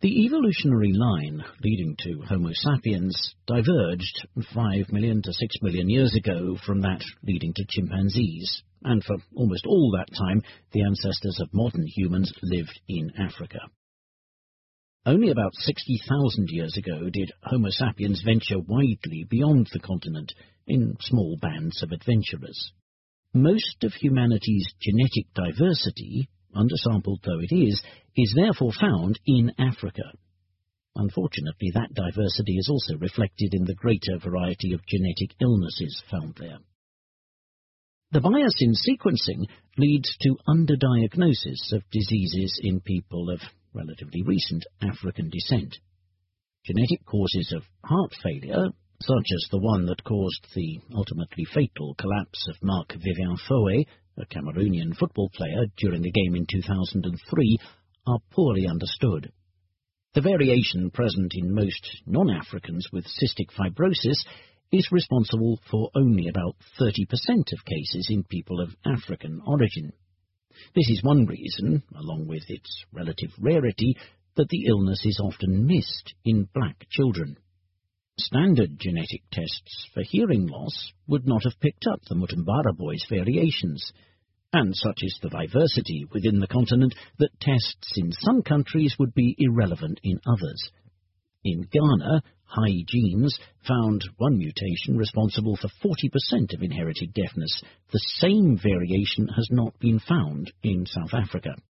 The evolutionary line leading to Homo sapiens diverged 5 million to 6 million years ago from that leading to chimpanzees, and for almost all that time the ancestors of modern humans lived in Africa. Only about 60,000 years ago did Homo sapiens venture widely beyond the continent in small bands of adventurers. Most of humanity's genetic diversity, undersampled though it is therefore found in Africa. Unfortunately, that diversity is also reflected in the greater variety of genetic illnesses found there. The bias in sequencing leads to underdiagnosis of diseases in people of relatively recent African descent. Genetic causes of heart failure, such as the one that caused the ultimately fatal collapse of Marc-Vivien Foé, a Cameroonian football player, during a game in 2003, are poorly understood. The variation present in most non-Africans with cystic fibrosis is responsible for only about 30% of cases in people of African origin. This is one reason, along with its relative rarity, that the illness is often missed in black children. Standard genetic tests for hearing loss would not have picked up the Mutambara boys' variations, and such is the diversity within the continent that tests in some countries would be irrelevant in others. In Ghana, high genes found one mutation responsible for 40% of inherited deafness. The same variation has not been found in South Africa.